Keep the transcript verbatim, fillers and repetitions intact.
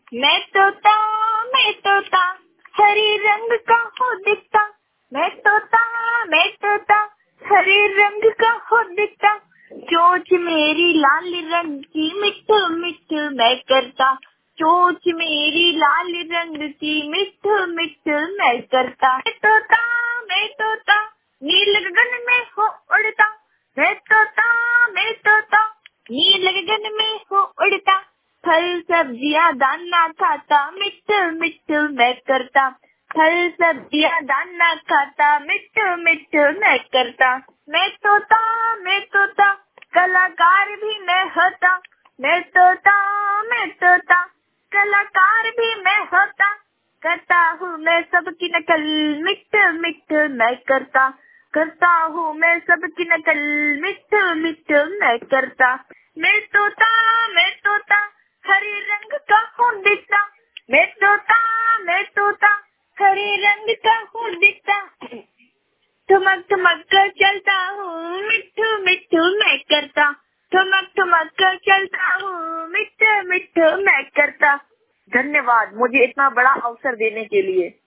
मैं तोता मैं तोता हरे रंग का हो दिखता। मैं तोता मैं तोता हरे रंग का हो दिखता। चोंच मेरी लाल रंग की मिठ मिठ मैं करता। चोंच मेरी लाल रंग की मिठ मिठ मैं करता। मैं तोता मैं तोता नील गगन में हो उड़ता। मैं तोता मैं तोता नील गगन में हो उड़ता। फल सब्जियां दाना खाता मिठ मिठ मैं करता। फल सब्जियां दाना खाता मिठ मिठ मैं करता। मैं तोता मैं तोता कलाकार भी मैं होता। मैं तोता मैं तोता कलाकार भी मैं होता। करता हूँ मैं सबकी नकल मिठ मिठ मैं करता। करता हूँ मैं सबकी नकल मिठ मिठ मैं करता। मैं तोता मैं तोता हरे रंग का हूँ दिखता। मैं तोता मैं तोता हरे रंग का हूँ दिखता। ठुमक ठुमक कर चलता हूँ मिट्ठू मिट्ठू मैं करता। ठुमक ठुमक कर चलता हूँ मिट्ठू मिट्ठू मैं करता। धन्यवाद मुझे इतना बड़ा अवसर देने के लिए।